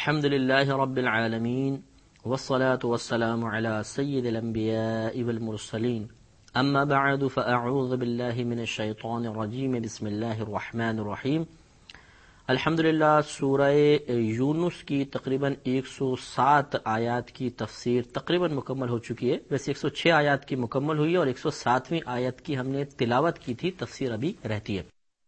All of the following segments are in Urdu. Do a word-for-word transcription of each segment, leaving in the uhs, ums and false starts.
الحمد للہ رب العالمین والصلاة والسلام علی سید الانبیاء والمرسلین اما بعد فاعوذ باللہ من الشیطان الرجیم بسم اللہ الرحمن الرحیم۔ الحمدللہ سورہ یونس کی تقریباً ایک سو سات آیات کی تفسیر تقریباً مکمل ہو چکی ہے۔ ویسے ایک سو چھ آیات کی مکمل ہوئی ہے اور ایک سو ساتویں آیت کی ہم نے تلاوت کی تھی، تفسیر ابھی رہتی ہے۔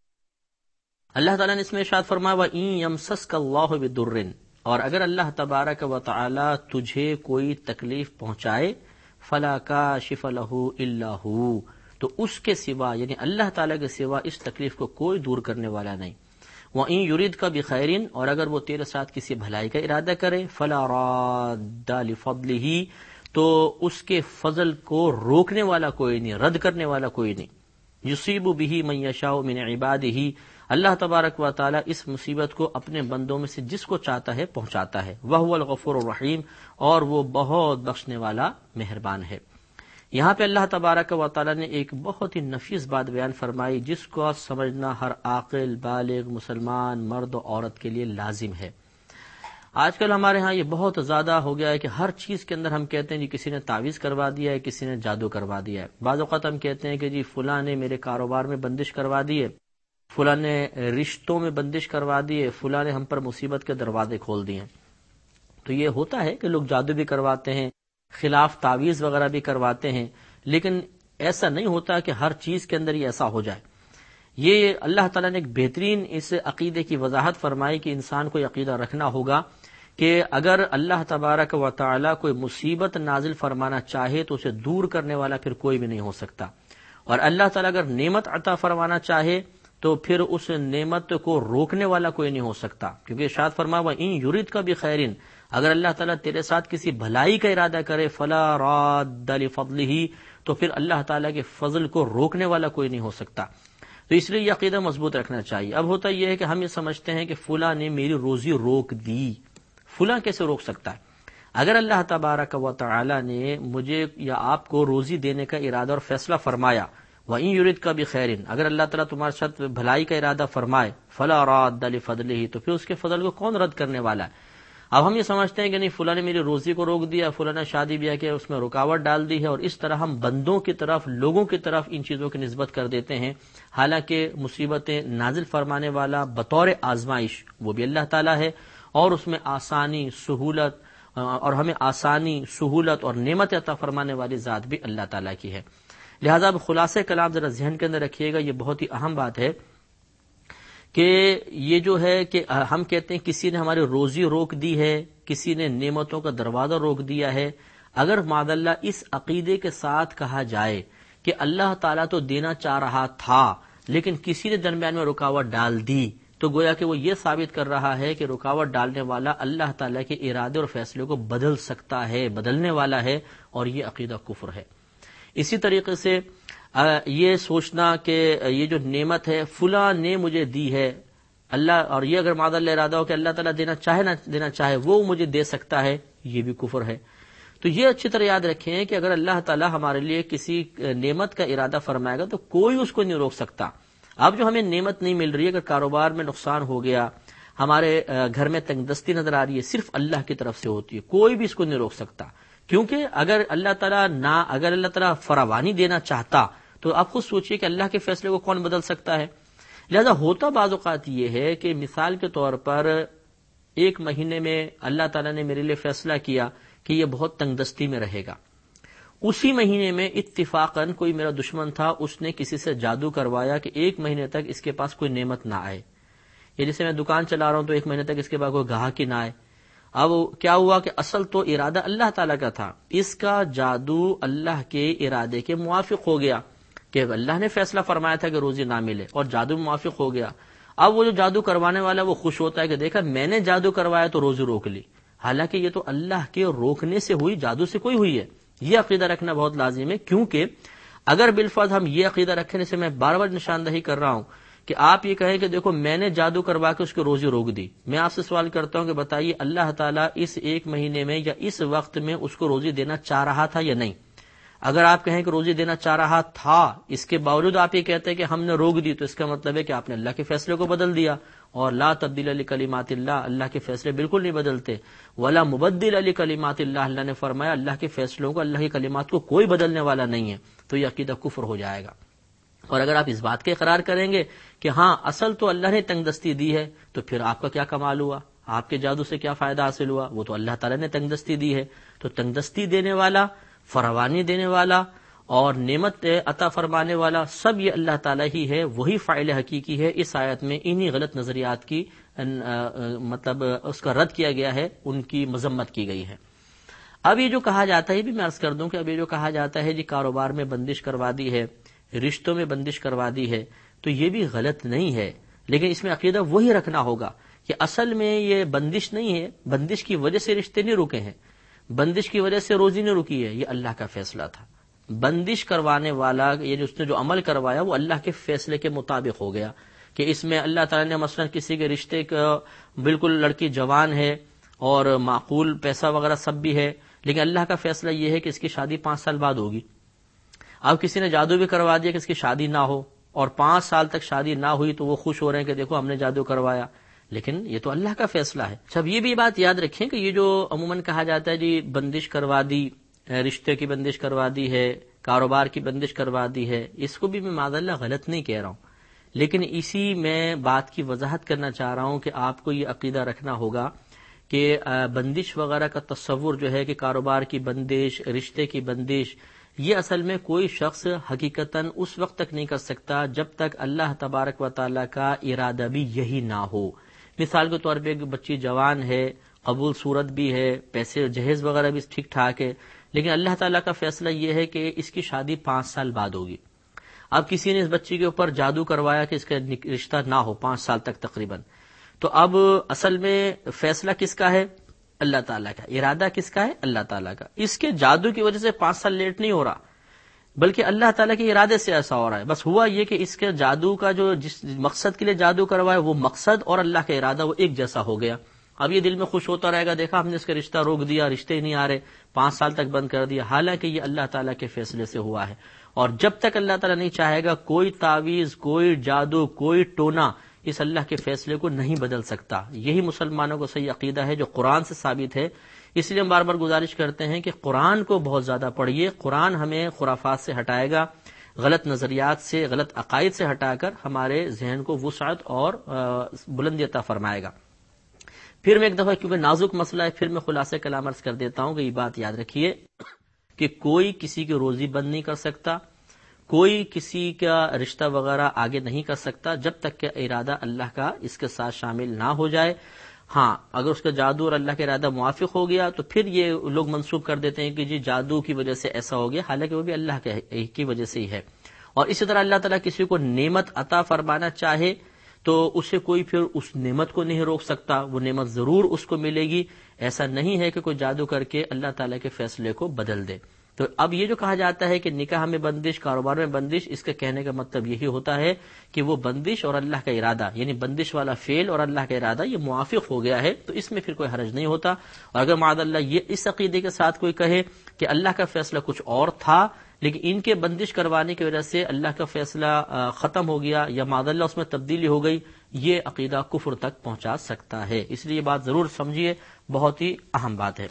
اللہ تعالیٰ نے اس میں ارشاد فرمایا وَإِن يَمْسَسْكَ اللَّهُ بِضُرٍّ، اور اگر اللہ تبارک و تعالی تجھے کوئی تکلیف پہنچائے فَلَا كَاشِفَ لَهُ إِلَّا هُوَ، تو اس کے سوا یعنی اللہ تعالیٰ کے سوا اس تکلیف کو کوئی دور کرنے والا نہیں۔ وَإِن يُرِدْكَ بِخَيْرٍ، اور اگر وہ تیرے ساتھ کسی بھلائی کا ارادہ کرے فَلَا رَادَّ لِفَضْلِهِ، تو اس کے فضل کو روکنے والا کوئی نہیں، رد کرنے والا کوئی نہیں۔ يُصِيبُ بِهِ مَن يَشَاءُ مِنْ عِبَادِهِ، اللہ تبارک و تعالی اس مصیبت کو اپنے بندوں میں سے جس کو چاہتا ہے پہنچاتا ہے۔ وَهُوَ الْغَفُورُ الرَّحِيمُ، اور وہ بہت بخشنے والا مہربان ہے۔ یہاں پہ اللہ تبارک و تعالی نے ایک بہت ہی نفیس بات بیان فرمائی جس کو سمجھنا ہر عاقل بالغ مسلمان مرد و عورت کے لیے لازم ہے۔ آج کل ہمارے ہاں یہ بہت زیادہ ہو گیا ہے کہ ہر چیز کے اندر ہم کہتے ہیں جی کسی نے تعویذ کروا دیا ہے، کسی نے جادو کروا دیا ہے۔ بعض اوقات ہم کہتے ہیں کہ جی فلاں نے میرے کاروبار میں بندش کروا دی ہے، فلاں نے رشتوں میں بندش کروا دی ہے، فلاں نے ہم پر مصیبت کے دروازے کھول دیے ہیں۔ تو یہ ہوتا ہے کہ لوگ جادو بھی کرواتے ہیں، خلاف تعویذ وغیرہ بھی کرواتے ہیں، لیکن ایسا نہیں ہوتا کہ ہر چیز کے اندر یہ ایسا ہو جائے۔ یہ اللہ تعالیٰ نے ایک بہترین اس عقیدے کی وضاحت فرمائی کہ انسان کو یہ عقیدہ رکھنا ہوگا کہ اگر اللہ تبارک و تعالیٰ کوئی مصیبت نازل فرمانا چاہے تو اسے دور کرنے والا پھر کوئی بھی نہیں ہو سکتا، اور اللہ تعالیٰ اگر نعمت عطا فرمانا چاہے تو پھر اس نعمت کو روکنے والا کوئی نہیں ہو سکتا، کیونکہ ارشاد فرمایا وَإِن يُرِدْكَ بِخَيْرٍ، اگر اللہ تعالیٰ تیرے ساتھ کسی بھلائی کا ارادہ کرے فَلَا رَادَّ لِفَضْلِهِ، تو پھر اللہ تعالیٰ کے فضل کو روکنے والا کوئی نہیں ہو سکتا۔ تو اس لیے یہ عقیدہ مضبوط رکھنا چاہیے۔ اب ہوتا یہ ہے کہ ہم یہ سمجھتے ہیں کہ فلاں نے میری روزی روک دی، فلاں کیسے روک سکتا ہے؟ اگر اللہ تبارک و تعالی نے مجھے یا آپ کو روزی دینے کا ارادہ اور فیصلہ فرمایا وَإِن يُرِدْكَ بِخَيْرٍ، اگر اللہ تعالیٰ تمہارے ساتھ بھلائی کا ارادہ فرمائے فَلَا رَادَّ لِفَضْلِهِ، تو پھر اس کے فضل کو کون رد کرنے والا ہے؟ اب ہم یہ سمجھتے ہیں کہ نہیں فلاں نے میری روزی کو روک دیا، فلاں نے شادی بیاہ کے اس میں رکاوٹ ڈال دی ہے، اور اس طرح ہم بندوں کی طرف لوگوں کی طرف ان چیزوں کی نسبت کر دیتے ہیں، حالانکہ مصیبتیں نازل فرمانے والا بطور آزمائش وہ بھی اللہ تعالیٰ ہے، اور اس میں آسانی سہولت اور ہمیں آسانی سہولت اور نعمت عطا فرمانے والی ذات بھی اللہ تعالیٰ کی ہے۔ لہذا اب خلاصہ کلام ذرا ذہن کے اندر رکھیے گا، یہ بہت ہی اہم بات ہے کہ یہ جو ہے کہ ہم کہتے ہیں کسی نے ہماری روزی روک دی ہے، کسی نے نعمتوں کا دروازہ روک دیا ہے۔ اگر معاذ اللہ اس عقیدے کے ساتھ کہا جائے کہ اللہ تعالیٰ تو دینا چاہ رہا تھا لیکن کسی نے درمیان میں رکاوٹ ڈال دی، تو گویا کہ وہ یہ ثابت کر رہا ہے کہ رکاوٹ ڈالنے والا اللہ تعالیٰ کے ارادے اور فیصلے کو بدل سکتا ہے، بدلنے والا ہے، اور یہ عقیدہ کفر ہے۔ اسی طریقے سے یہ سوچنا کہ یہ جو نعمت ہے فلاں نے مجھے دی ہے اللہ، اور یہ اگر معاذ اللہ ارادہ ہو کہ اللہ تعالیٰ دینا چاہے نہ دینا چاہے وہ مجھے دے سکتا ہے، یہ بھی کفر ہے۔ تو یہ اچھی طرح یاد رکھیں کہ اگر اللہ تعالیٰ ہمارے لیے کسی نعمت کا ارادہ فرمائے گا تو کوئی اس کو نہیں روک سکتا۔ اب جو ہمیں نعمت نہیں مل رہی ہے، اگر کاروبار میں نقصان ہو گیا، ہمارے گھر میں تنگ دستی نظر آ رہی ہے، صرف اللہ کی طرف سے ہوتی ہے، کوئی بھی اس کو نہیں روک سکتا، کیونکہ اگر اللہ تعالیٰ نہ اگر اللہ تعالیٰ فراوانی دینا چاہتا تو آپ خود سوچئے کہ اللہ کے فیصلے کو کون بدل سکتا ہے۔ لہذا ہوتا بعض اوقات یہ ہے کہ مثال کے طور پر ایک مہینے میں اللہ تعالیٰ نے میرے لیے فیصلہ کیا کہ یہ بہت تنگ دستی میں رہے گا، اسی مہینے میں اتفاقاً کوئی میرا دشمن تھا، اس نے کسی سے جادو کروایا کہ ایک مہینے تک اس کے پاس کوئی نعمت نہ آئے، یا جیسے میں دکان چلا رہا ہوں تو ایک مہینے تک اس کے پاس کوئی گاہک ہی نہ آئے۔ اب کیا ہوا کہ اصل تو ارادہ اللہ تعالیٰ کا تھا، اس کا جادو اللہ کے ارادے کے موافق ہو گیا کہ اللہ نے فیصلہ فرمایا تھا کہ روزی نہ ملے اور جادو موافق ہو گیا۔ اب وہ جو جادو کروانے والا وہ خوش ہوتا ہے کہ دیکھا میں نے جادو کروایا تو روزی روک لی، حالانکہ یہ تو اللہ کے روکنے سے ہوئی، جادو سے کوئی ہوئی ہے۔ یہ عقیدہ رکھنا بہت لازم ہے، کیونکہ اگر بالفرض ہم یہ عقیدہ رکھنے سے میں بار بار نشاندہی کر رہا ہوں کہ آپ یہ کہیں کہ دیکھو میں نے جادو کروا کے اس کی روزی روک دی، میں آپ سے سوال کرتا ہوں کہ بتائیے اللہ تعالیٰ اس ایک مہینے میں یا اس وقت میں اس کو روزی دینا چاہ رہا تھا یا نہیں؟ اگر آپ کہیں کہ روزی دینا چاہ رہا تھا، اس کے باوجود آپ یہ کہتے ہیں کہ ہم نے روک دی، تو اس کا مطلب ہے کہ آپ نے اللہ کے فیصلے کو بدل دیا، اور لا تبدیل لکلمات اللہ، اللہ کے فیصلے بالکل نہیں بدلتے، ولا مبدل لکلمات اللہ، اللہ نے فرمایا اللہ کے فیصلوں کو، اللہ کی کلمات کو کوئی بدلنے والا نہیں ہے، تو یہ عقیدہ کفر ہو جائے گا۔ اور اگر آپ اس بات کے اقرار کریں گے کہ ہاں اصل تو اللہ نے تنگ دستی دی ہے، تو پھر آپ کا کیا کمال ہوا، آپ کے جادو سے کیا فائدہ حاصل ہوا، وہ تو اللہ تعالیٰ نے تنگ دستی دی ہے۔ تو تنگ دستی دینے والا، فراوانی دینے والا اور نعمت عطا فرمانے والا سب یہ اللہ تعالیٰ ہی ہے، وہی فاعل حقیقی ہے۔ اس آیت میں انہی غلط نظریات کی مطلب اس کا رد کیا گیا ہے، ان کی مذمت کی گئی ہے۔ اب یہ جو کہا جاتا ہے، بھی میں عرض کر دوں کہ اب یہ جو کہا جاتا ہے جی کاروبار میں بندش کروا دی ہے، رشتوں میں بندش کروا دی ہے، تو یہ بھی غلط نہیں ہے، لیکن اس میں عقیدہ وہی رکھنا ہوگا کہ اصل میں یہ بندش نہیں ہے، بندش کی وجہ سے رشتے نہیں رکے ہیں، بندش کی وجہ سے روزی نہیں رکی ہے، یہ اللہ کا فیصلہ تھا۔ بندش کروانے والا یہ جو اس نے جو عمل کروایا وہ اللہ کے فیصلے کے مطابق ہو گیا، کہ اس میں اللہ تعالیٰ نے مثلا کسی کے رشتے کا بالکل لڑکی جوان ہے اور معقول پیسہ وغیرہ سب بھی ہے، لیکن اللہ کا فیصلہ یہ ہے کہ اس کی شادی پانچ سال بعد ہوگی۔ اب کسی نے جادو بھی کروا دیا کہ اس کی شادی نہ ہو، اور پانچ سال تک شادی نہ ہوئی تو وہ خوش ہو رہے ہیں کہ دیکھو ہم نے جادو کروایا، لیکن یہ تو اللہ کا فیصلہ ہے۔ جب یہ بھی بات یاد رکھیں کہ یہ جو عموماً کہا جاتا ہے جی بندش کروا دی، رشتے کی بندش کروا دی ہے، کاروبار کی بندش کروا دی ہے، اس کو بھی میں معاذ اللہ غلط نہیں کہہ رہا ہوں، لیکن اسی میں بات کی وضاحت کرنا چاہ رہا ہوں کہ آپ کو یہ عقیدہ رکھنا ہوگا کہ بندش وغیرہ کا تصور جو ہے کہ کاروبار کی بندش، رشتے کی بندش، یہ اصل میں کوئی شخص حقیقتاً اس وقت تک نہیں کر سکتا جب تک اللہ تبارک و تعالیٰ کا ارادہ بھی یہی نہ ہو۔ مثال کے طور پہ ایک بچی جوان ہے، قبول صورت بھی ہے، پیسے جہیز وغیرہ بھی ٹھیک ٹھاک ہے، لیکن اللہ تعالیٰ کا فیصلہ یہ ہے کہ اس کی شادی پانچ سال بعد ہوگی۔ اب کسی نے اس بچی کے اوپر جادو کروایا کہ اس کا رشتہ نہ ہو پانچ سال تک تقریباً، تو اب اصل میں فیصلہ کس کا ہے؟ اللہ تعالیٰ کا۔ ارادہ کس کا ہے؟ اللہ تعالیٰ کا۔ اس کے جادو کی وجہ سے پانچ سال لیٹ نہیں ہو رہا، بلکہ اللہ تعالیٰ کے ارادے سے ایسا ہو رہا ہے۔ بس ہوا یہ کہ اس کے جادو کا جو جس مقصد کے لیے جادو کروایا وہ مقصد اور اللہ کا ارادہ وہ ایک جیسا ہو گیا۔ اب یہ دل میں خوش ہوتا رہے گا، دیکھا ہم نے اس کا رشتہ روک دیا، رشتے ہی نہیں آ رہے، پانچ سال تک بند کر دیا، حالانکہ یہ اللہ تعالیٰ کے فیصلے سے ہوا ہے۔ اور جب تک اللہ تعالیٰ نہیں چاہے گا کوئی تعویذ، کوئی جادو، کوئی ٹونا اس اللہ کے فیصلے کو نہیں بدل سکتا۔ یہی مسلمانوں کو صحیح عقیدہ ہے جو قرآن سے ثابت ہے۔ اس لیے ہم بار بار گزارش کرتے ہیں کہ قرآن کو بہت زیادہ پڑھیے، قرآن ہمیں خرافات سے ہٹائے گا، غلط نظریات سے، غلط عقائد سے ہٹا کر ہمارے ذہن کو وسعت اور بلندی عطا فرمائے گا۔ پھر میں ایک دفعہ کیونکہ نازک مسئلہ ہے، پھر میں خلاصے کلام عرض کر دیتا ہوں کہ یہ بات یاد رکھیے کہ کوئی کسی کی روزی بند نہیں کر سکتا، کوئی کسی کا رشتہ وغیرہ آگے نہیں کر سکتا جب تک کہ ارادہ اللہ کا اس کے ساتھ شامل نہ ہو جائے۔ ہاں اگر اس کا جادو اور اللہ کا ارادہ موافق ہو گیا تو پھر یہ لوگ منسوب کر دیتے ہیں کہ جی جادو کی وجہ سے ایسا ہو گیا، حالانکہ وہ بھی اللہ کی وجہ سے ہی ہے۔ اور اسی طرح اللہ تعالیٰ کسی کو نعمت عطا فرمانا چاہے تو اسے کوئی پھر اس نعمت کو نہیں روک سکتا، وہ نعمت ضرور اس کو ملے گی۔ ایسا نہیں ہے کہ کوئی جادو کر کے اللہ تعالیٰ کے فیصلے کو بدل دے۔ تو اب یہ جو کہا جاتا ہے کہ نکاح میں بندش، کاروبار میں بندش، اس کے کہنے کا مطلب یہی ہوتا ہے کہ وہ بندش اور اللہ کا ارادہ، یعنی بندش والا فعل اور اللہ کا ارادہ یہ موافق ہو گیا ہے، تو اس میں پھر کوئی حرج نہیں ہوتا۔ اور اگر معاذ اللہ یہ اس عقیدے کے ساتھ کوئی کہے کہ اللہ کا فیصلہ کچھ اور تھا لیکن ان کے بندش کروانے کی وجہ سے اللہ کا فیصلہ ختم ہو گیا یا معاذ اللہ اس میں تبدیلی ہو گئی، یہ عقیدہ کفر تک پہنچا سکتا ہے۔ اس لیے یہ بات ضرور سمجھیے، بہت ہی اہم بات ہے۔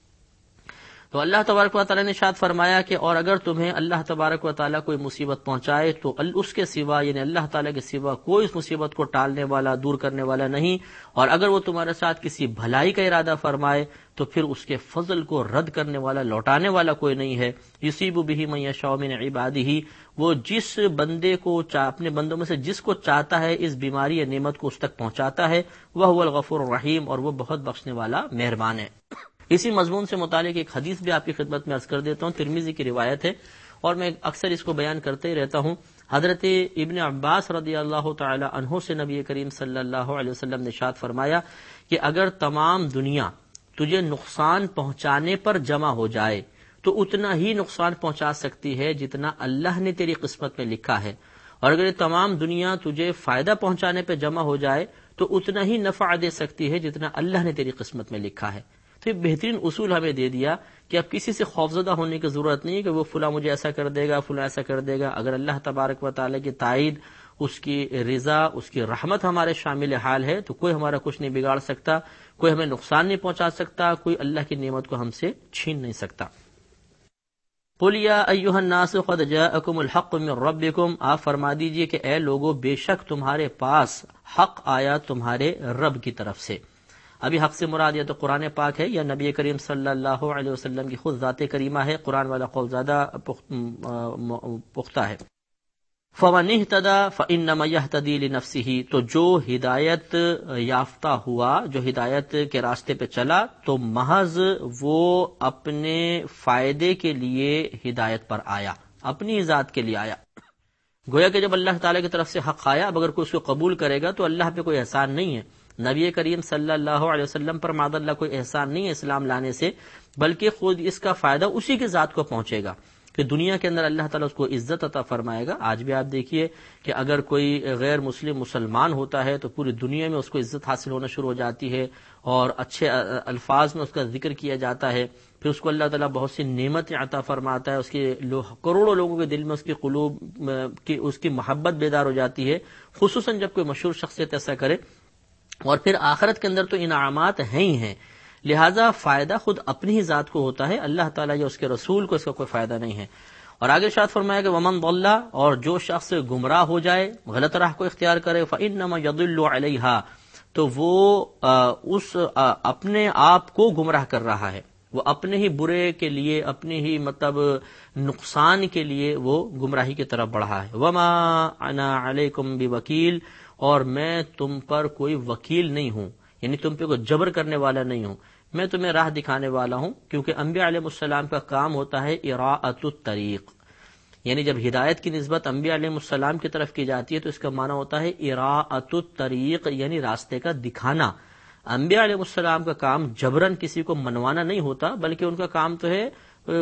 تو اللہ تبارک و تعالیٰ نے ارشاد فرمایا کہ اور اگر تمہیں اللہ تبارک و تعالیٰ کوئی مصیبت پہنچائے تو اس کے سوا یعنی اللہ تعالیٰ کے سوا کوئی اس مصیبت کو ٹالنے والا، دور کرنے والا نہیں، اور اگر وہ تمہارے ساتھ کسی بھلائی کا ارادہ فرمائے تو پھر اس کے فضل کو رد کرنے والا، لوٹانے والا کوئی نہیں ہے۔ یصیب بہ من یشاء من عبادہ، وہ جس بندے کو اپنے بندوں میں سے جس کو چاہتا ہے اس بیماری یا نعمت کو اس تک پہنچاتا ہے، وہو الغفور الرحیم، اور وہ بہت بخشنے والا مہربان ہے۔ اسی مضمون سے متعلق ایک حدیث بھی آپ کی خدمت میں عرض کر دیتا ہوں، ترمذی کی روایت ہے اور میں اکثر اس کو بیان کرتے ہی رہتا ہوں۔ حضرت ابن عباس رضی اللہ تعالی عنہ سے نبی کریم صلی اللہ علیہ وسلم نے ارشاد فرمایا کہ اگر تمام دنیا تجھے نقصان پہنچانے پر جمع ہو جائے تو اتنا ہی نقصان پہنچا سکتی ہے جتنا اللہ نے تیری قسمت میں لکھا ہے، اور اگر تمام دنیا تجھے فائدہ پہنچانے پہ جمع ہو جائے تو اتنا ہی نفع دے سکتی ہے جتنا اللہ نے تیری قسمت میں لکھا ہے۔ تو یہ بہترین اصول ہمیں دے دیا کہ اب کسی سے خوفزدہ ہونے کی ضرورت نہیں ہے کہ وہ فلاں مجھے ایسا کر دے گا، فلاں ایسا کر دے گا۔ اگر اللہ تبارک و تعالیٰ کی تائید اس کی رضا، اس کی رحمت ہمارے شامل حال ہے، تو کوئی ہمارا کچھ نہیں بگاڑ سکتا، کوئی ہمیں نقصان نہیں پہنچا سکتا، کوئی اللہ کی نعمت کو ہم سے چھین نہیں سکتا۔ قُلْ يَا أَيُّهَا النَّاسُ قَدْ جَاءَكُمُ الْحَقُّ مِنْ رَبِّكُمْ، آپ فرما دیجئے کہ اے لوگو بے شک تمہارے پاس حق آیا تمہارے رب کی طرف سے۔ ابھی حق سے مراد یا تو قرآن پاک ہے یا نبی کریم صلی اللہ علیہ وسلم کی خود ذات کریمہ ہے، قرآن والا قول زیادہ پختہ ہے۔ فَمَنِ اهْتَدَىٰ فَإِنَّمَا يَهْتَدِي لِنَفْسِهِ، تو جو ہدایت یافتہ ہوا، جو ہدایت کے راستے پہ چلا، تو محض وہ اپنے فائدے کے لیے ہدایت پر آیا، اپنی ذات کے لیے آیا۔ گویا کہ جب اللہ تعالیٰ کی طرف سے حق آیا، اب اگر کوئی اس کو قبول کرے گا تو اللہ پہ کوئی احسان نہیں ہے، نبی کریم صلی اللہ علیہ وسلم پر معاذ اللہ کوئی احسان نہیں ہے اسلام لانے سے، بلکہ خود اس کا فائدہ اسی کی ذات کو پہنچے گا کہ دنیا کے اندر اللہ تعالیٰ اس کو عزت عطا فرمائے گا۔ آج بھی آپ دیکھیے کہ اگر کوئی غیر مسلم مسلمان ہوتا ہے تو پوری دنیا میں اس کو عزت حاصل ہونا شروع ہو جاتی ہے اور اچھے الفاظ میں اس کا ذکر کیا جاتا ہے، پھر اس کو اللہ تعالیٰ بہت سی نعمتیں عطا فرماتا ہے، اس کے کروڑوں لوگوں کے دل میں اس کی قلوب کی اس کی محبت بیدار ہو جاتی ہے، خصوصاً جب کوئی مشہور شخصیت ایسا کرے، اور پھر آخرت کے اندر تو انعامات ہیں ہی ہیں، لہذا فائدہ خود اپنی ہی ذات کو ہوتا ہے، اللہ تعالیٰ یا اس کے رسول کو اس کا کوئی فائدہ نہیں ہے۔ اور آگے ارشاد فرمایا کہ ومن ضل، اور جو شخص گمراہ ہو جائے، غلط راہ کو اختیار کرے، فانما يضل علیہا، تو وہ آ, اس آ, اپنے آپ کو گمراہ کر رہا ہے، وہ اپنے ہی برے کے لیے، اپنے ہی مطلب نقصان کے لیے وہ گمراہی کی طرف بڑھا ہے۔ وما انا علیکم بوکیل، اور میں تم پر کوئی وکیل نہیں ہوں، یعنی تم پہ کوئی جبر کرنے والا نہیں ہوں، میں تمہیں راہ دکھانے والا ہوں، کیونکہ انبیاء علیہ السلام کا کام ہوتا ہے اراءۃ الطریق، یعنی جب ہدایت کی نسبت انبیاء علیہ السلام کی طرف کی جاتی ہے تو اس کا معنی ہوتا ہے اراءۃ الطریق، یعنی راستے کا دکھانا۔ انبیاء علیہ السلام کا کام جبرن کسی کو منوانا نہیں ہوتا، بلکہ ان کا کام تو ہے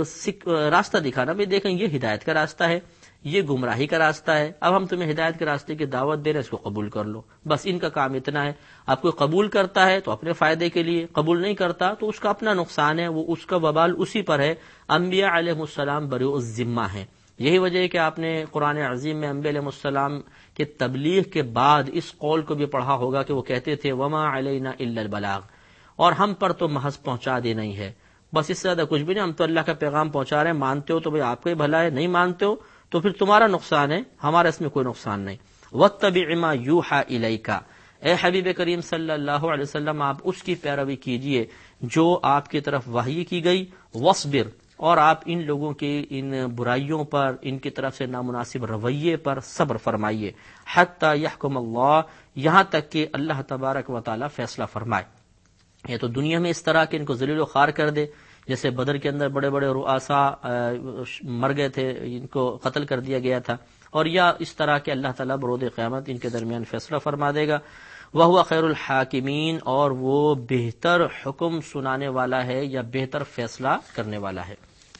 راستہ دکھانا، بھی دیکھیں یہ ہدایت کا راستہ ہے، یہ گمراہی کا راستہ ہے، اب ہم تمہیں ہدایت کے راستے کی دعوت دے رہے ہیں، اس کو قبول کر لو، بس ان کا کام اتنا ہے۔ آپ کوئی قبول کرتا ہے تو اپنے فائدے کے لیے، قبول نہیں کرتا تو اس کا اپنا نقصان ہے، وہ اس کا وبال اسی پر ہے۔ انبیاء علیہ السلام بریء الذمہ ہیں، یہی وجہ ہے کہ آپ نے قرآن عظیم میں انبیاء علیہ السلام کے تبلیغ کے بعد اس قول کو بھی پڑھا ہوگا کہ وہ کہتے تھے وما علینا الا البلاغ، اور ہم پر تو محض پہنچا دینا ہی ہے، بس اس سے زیادہ کچھ بھی نہیں، ہم تو اللہ کا پیغام پہنچا رہے ہیں، مانتے ہو تو بھئی آپ کا ہی بھلا ہے، نہیں مانتے ہو تو پھر تمہارا نقصان ہے، ہمارا اس میں کوئی نقصان نہیں۔ واتبع ما یوحى الیک، اے حبیب کریم صلی اللہ علیہ وسلم آپ اس کی پیروی کیجئے جو آپ کی طرف وحی کی گئی، واصبر، اور آپ ان لوگوں کی ان برائیوں پر، ان کی طرف سے نامناسب رویے پر صبر فرمائیے، حتی یحکم اللہ، یہاں تک کہ اللہ تبارک و تعالی فیصلہ فرمائے۔ یہ تو دنیا میں اس طرح کہ ان کو ذلیل و خوار کر دے، جیسے بدر کے اندر بڑے بڑے رؤسا مر گئے تھے، ان کو قتل کر دیا گیا تھا، اور یا اس طرح کہ اللہ تعالیٰ برود قیامت ان کے درمیان فیصلہ فرما دے گا۔ وَهُوَ خَيْرُ الْحَاكِمِينَ، اور وہ بہتر حکم سنانے والا ہے یا بہتر فیصلہ کرنے والا ہے۔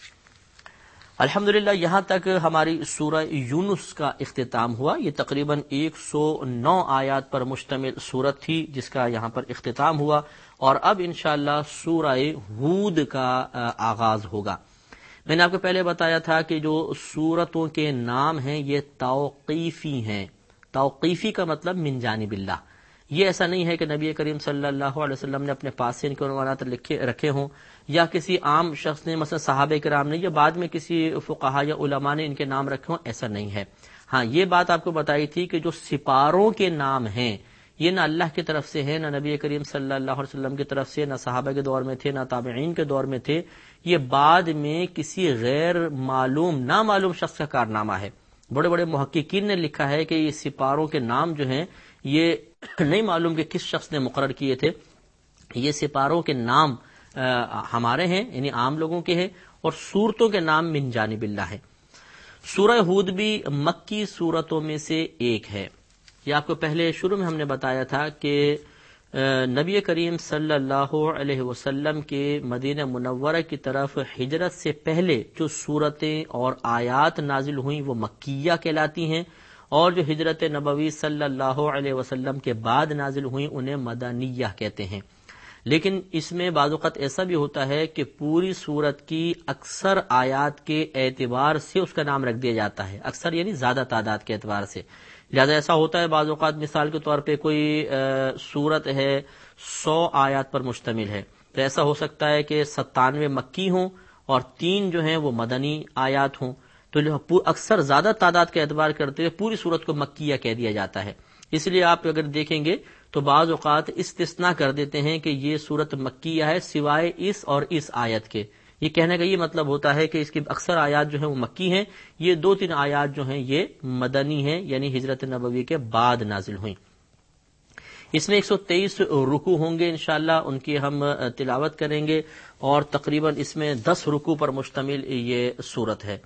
الحمدللہ یہاں تک ہماری سورہ یونس کا اختتام ہوا۔ یہ تقریباً ایک سو نو آیات پر مشتمل سورت تھی جس کا یہاں پر اختتام ہوا، اور اب انشاءاللہ سورہ ہود کا آغاز ہوگا۔ میں نے آپ کو پہلے بتایا تھا کہ جو سورتوں کے نام ہیں یہ توقیفی ہیں۔ توقیفی کا مطلب من جانب اللہ، یہ ایسا نہیں ہے کہ نبی کریم صلی اللہ علیہ وسلم نے اپنے پاس سے ان کے عنوانات لکھے رکھے ہوں، یا کسی عام شخص نے مثلا صحابہ کرام نے یا بعد میں کسی فقہا یا علماء نے ان کے نام رکھے ہوں، ایسا نہیں ہے۔ ہاں یہ بات آپ کو بتائی تھی کہ جو سپاروں کے نام ہیں یہ نہ اللہ کی طرف سے ہے، نہ نبی کریم صلی اللہ علیہ وسلم کی طرف سے، نہ صحابہ کے دور میں تھے، نہ تابعین کے دور میں تھے، یہ بعد میں کسی غیر معلوم نامعلوم شخص کا کارنامہ ہے۔ بڑے بڑے محققین نے لکھا ہے کہ یہ سپاروں کے نام جو ہیں یہ نہیں معلوم کہ کس شخص نے مقرر کیے تھے، یہ سپاروں کے نام ہمارے ہیں، یعنی عام لوگوں کے ہیں، اور سورتوں کے نام من جانب اللہ ہیں۔ سورہ ہود بھی مکی سورتوں میں سے ایک ہے۔ یہ آپ کو پہلے شروع میں ہم نے بتایا تھا کہ نبی کریم صلی اللہ علیہ وسلم کے مدینہ منورہ کی طرف ہجرت سے پہلے جو صورتیں اور آیات نازل ہوئیں وہ مکیہ کہلاتی ہیں، اور جو ہجرت نبوی صلی اللہ علیہ وسلم کے بعد نازل ہوئیں انہیں مدنیہ کہتے ہیں۔ لیکن اس میں بعض اوقات ایسا بھی ہوتا ہے کہ پوری سورت کی اکثر آیات کے اعتبار سے اس کا نام رکھ دیا جاتا ہے، اکثر یعنی زیادہ تعداد کے اعتبار سے، لہذا ایسا ہوتا ہے بعض اوقات مثال کے طور پہ کوئی سورت ہے سو آیات پر مشتمل ہے، تو ایسا ہو سکتا ہے کہ ستانوے مکی ہوں اور تین جو ہیں وہ مدنی آیات ہوں، تو اکثر زیادہ تعداد کا اعتبار کرتے ہوئے پوری سورت کو مکیہ کہہ دیا جاتا ہے۔ اس لیے آپ اگر دیکھیں گے تو بعض اوقات استثناء کر دیتے ہیں کہ یہ سورت مکیہ ہے سوائے اس اور اس آیت کے۔ یہ کہنے کا یہ مطلب ہوتا ہے کہ اس کی اکثر آیات جو ہیں وہ مکی ہیں، یہ دو تین آیات جو ہیں یہ مدنی ہیں، یعنی ہجرت نبوی کے بعد نازل ہوئیں۔ اس میں ایک سو تیئیس رکوع ہوں گے انشاءاللہ، ان کی ہم تلاوت کریں گے، اور تقریباً اس میں دس رکوع پر مشتمل یہ سورت ہے۔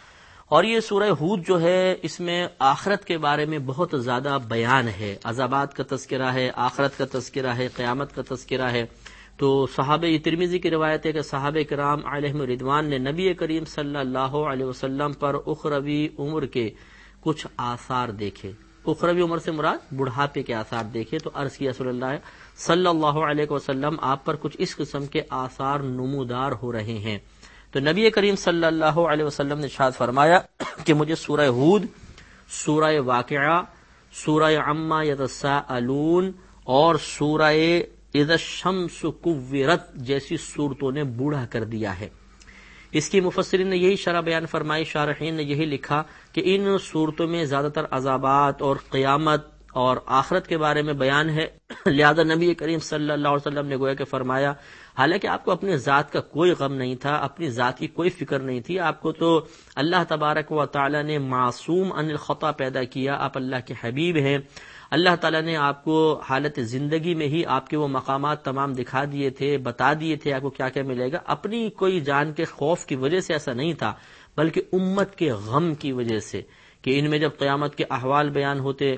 اور یہ سورہ ہود جو ہے اس میں آخرت کے بارے میں بہت زیادہ بیان ہے، عذابات کا تذکرہ ہے، آخرت کا تذکرہ ہے، قیامت کا تذکرہ ہے۔ تو صحابہ، یہ ترمذی کی روایت ہے کہ صحابہ کرام علیہم رضوان نے نبی کریم صلی اللہ علیہ وسلم پر اخروی عمر کے کچھ آثار دیکھے۔ اخروی عمر سے مراد بڑھاپے کے آثار دیکھے، تو عرض کیا صلی اللہ صلی اللہ علیہ وسلم آپ پر کچھ اس قسم کے آثار نمودار ہو رہے ہیں۔ تو نبی کریم صلی اللہ علیہ وسلم نے ارشاد فرمایا کہ مجھے سورہ ہود، سورہ واقعہ، سورہ عما یتساءلون اور سورہ اذا الشمس کورت جیسی صورتوں نے بوڑھا کر دیا ہے۔ اس کی مفسرین نے یہی شرح بیان فرمائی، شارحین نے یہی لکھا کہ ان صورتوں میں زیادہ تر عذابات اور قیامت اور آخرت کے بارے میں بیان ہے، لہذا نبی کریم صلی اللہ علیہ وسلم نے گویا کہ فرمایا، حالانکہ آپ کو اپنے ذات کا کوئی غم نہیں تھا، اپنی ذات کی کوئی فکر نہیں تھی، آپ کو تو اللہ تبارک و تعالی نے معصوم عن الخطا پیدا کیا، آپ اللہ کے حبیب ہیں، اللہ تعالیٰ نے آپ کو حالت زندگی میں ہی آپ کے وہ مقامات تمام دکھا دیے تھے، بتا دیے تھے آپ کو کیا کیا ملے گا، اپنی کوئی جان کے خوف کی وجہ سے ایسا نہیں تھا، بلکہ امت کے غم کی وجہ سے، کہ ان میں جب قیامت کے احوال بیان ہوتے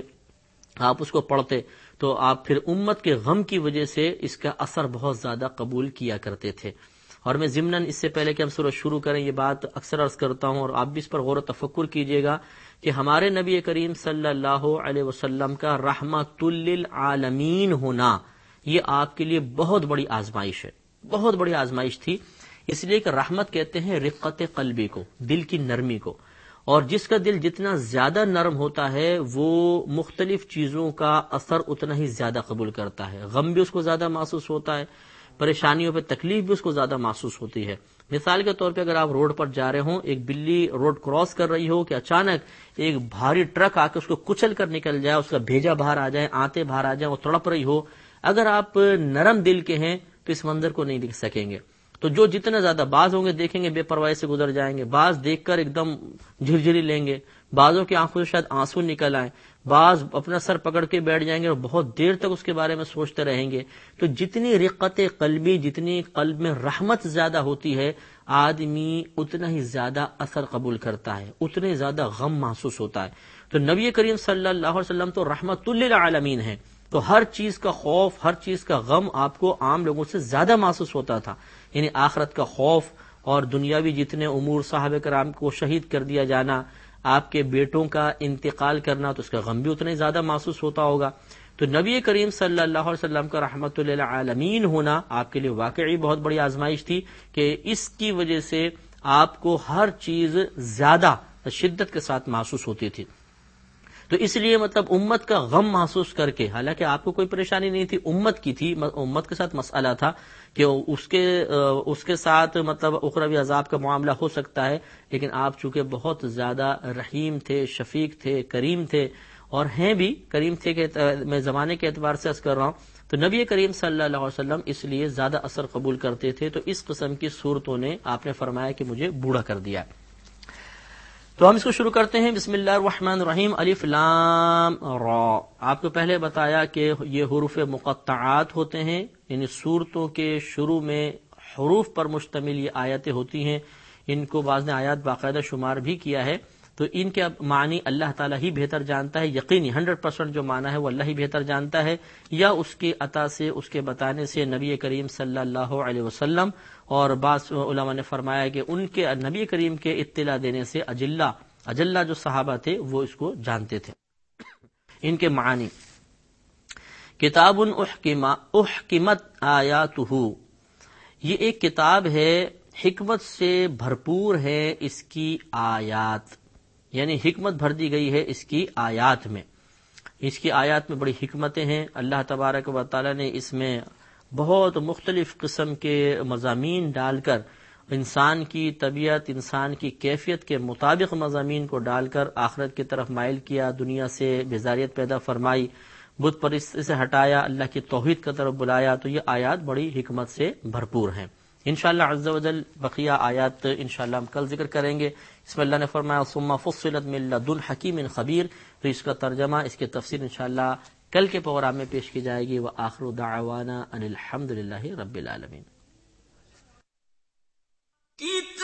آپ اس کو پڑھتے تو آپ پھر امت کے غم کی وجہ سے اس کا اثر بہت زیادہ قبول کیا کرتے تھے۔ اور میں ضمناً اس سے پہلے کہ ہم سورہ شروع کریں یہ بات اکثر عرض کرتا ہوں، اور آپ بھی اس پر غور و تفکر کیجئے گا کہ ہمارے نبی کریم صلی اللہ علیہ وسلم کا رحمت للعالمین ہونا یہ آپ کے لیے بہت بڑی آزمائش ہے، بہت بڑی آزمائش تھی، اس لیے کہ رحمت کہتے ہیں رقت قلبی کو، دل کی نرمی کو، اور جس کا دل جتنا زیادہ نرم ہوتا ہے وہ مختلف چیزوں کا اثر اتنا ہی زیادہ قبول کرتا ہے، غم بھی اس کو زیادہ محسوس ہوتا ہے، پریشانیوں پہ تکلیف بھی اس کو زیادہ محسوس ہوتی ہے۔ مثال کے طور پہ اگر آپ روڈ پر جا رہے ہوں، ایک بلی روڈ کراس کر رہی ہو کہ اچانک ایک بھاری ٹرک آ کے اس کو کچل کر نکل جائے، اس کا بھیجا باہر آ جائے، آنتے باہر آ جائیں، وہ تڑپ رہی ہو، اگر آپ نرم دل کے ہیں تو اس منظر کو نہیں دیکھ سکیں گے۔ تو جو جتنے زیادہ بعض ہوں گے دیکھیں گے بے پرواہی سے گزر جائیں گے، بعض دیکھ کر ایک دم جھرجھری لیں گے، بعضوں کی آنکھوں سے شاید آنسو نکل آئیں، بعض اپنا سر پکڑ کے بیٹھ جائیں گے اور بہت دیر تک اس کے بارے میں سوچتے رہیں گے۔ تو جتنی رقت قلبی، جتنی قلب میں رحمت زیادہ ہوتی ہے، آدمی اتنا ہی زیادہ اثر قبول کرتا ہے، اتنے زیادہ غم محسوس ہوتا ہے۔ تو نبی کریم صلی اللہ علیہ وسلم تو رحمت للعالمین ہیں، تو ہر چیز کا خوف، ہر چیز کا غم آپ کو عام لوگوں سے زیادہ محسوس ہوتا تھا، یعنی آخرت کا خوف اور دنیاوی جتنے امور، صحابہ کرام کو شہید کر دیا جانا، آپ کے بیٹوں کا انتقال کرنا، تو اس کا غم بھی اتنا ہی زیادہ محسوس ہوتا ہوگا۔ تو نبی کریم صلی اللہ علیہ وسلم کا رحمت للعالمین ہونا آپ کے لیے واقعی بہت بڑی آزمائش تھی، کہ اس کی وجہ سے آپ کو ہر چیز زیادہ شدت کے ساتھ محسوس ہوتی تھی۔ تو اس لیے مطلب امت کا غم محسوس کر کے، حالانکہ آپ کو کوئی پریشانی نہیں تھی، امت کی تھی، امت کے ساتھ مسئلہ تھا کہ اس کے اس کے ساتھ مطلب اخروی عذاب کا معاملہ ہو سکتا ہے، لیکن آپ چونکہ بہت زیادہ رحیم تھے، شفیق تھے، کریم تھے، اور ہیں بھی کریم تھے کہ میں زمانے کے اعتبار سے عرض کر رہا ہوں، تو نبی کریم صلی اللہ علیہ وسلم اس لیے زیادہ اثر قبول کرتے تھے، تو اس قسم کی صورتوں نے آپ نے فرمایا کہ مجھے بوڑھا کر دیا۔ تو ہم اس کو شروع کرتے ہیں، بسم اللہ الرحمن الرحیم، الف لام را۔ آپ کو پہلے بتایا کہ یہ حروف مقطعات ہوتے ہیں، یعنی صورتوں کے شروع میں حروف پر مشتمل یہ آیتیں ہوتی ہیں، ان کو بعض نے آیات باقاعدہ شمار بھی کیا ہے، تو ان کے معنی اللہ تعالیٰ ہی بہتر جانتا ہے، یقینی ہنڈریڈ پرسینٹ جو معنی ہے وہ اللہ ہی بہتر جانتا ہے، یا اس کی عطا سے، اس کے بتانے سے نبی کریم صلی اللہ علیہ وسلم، اور بعض علماء نے فرمایا کہ ان کے نبی کریم کے اطلاع دینے سے اجلہ اجلہ جو صحابہ تھے وہ اس کو جانتے تھے۔ ان کے معنی، کتاب احکمت آیاتہ، یہ ایک کتاب ہے حکمت سے بھرپور ہے اس کی آیات، یعنی حکمت بھر دی گئی ہے اس کی آیات میں۔ اس کی آیات میں بڑی حکمتیں ہیں. اللہ تبارک و تعالی نے اس میں بہت مختلف قسم کے مضامین ڈال کر، انسان کی طبیعت، انسان کی کیفیت کے مطابق مضامین کو ڈال کر آخرت کی طرف مائل کیا، دنیا سے بیزاریت پیدا فرمائی، بت پرستی سے ہٹایا، اللہ کی توحید کی طرف بلایا. تو یہ آیات بڑی حکمت سے بھرپور ہیں. انشاءاللہ عز و جل بقیہ آیات انشاءاللہ ہم کل ذکر کریں گے. اس میں اللہ نے فرمایا ثم فصلت من لدن حکیم خبیر، تو اس کا ترجمہ، اس کی تفسیر انشاءاللہ کل کے پروگرام میں پیش کی جائے گی. وآخر دعوانا ان الحمد للہ رب العالمین.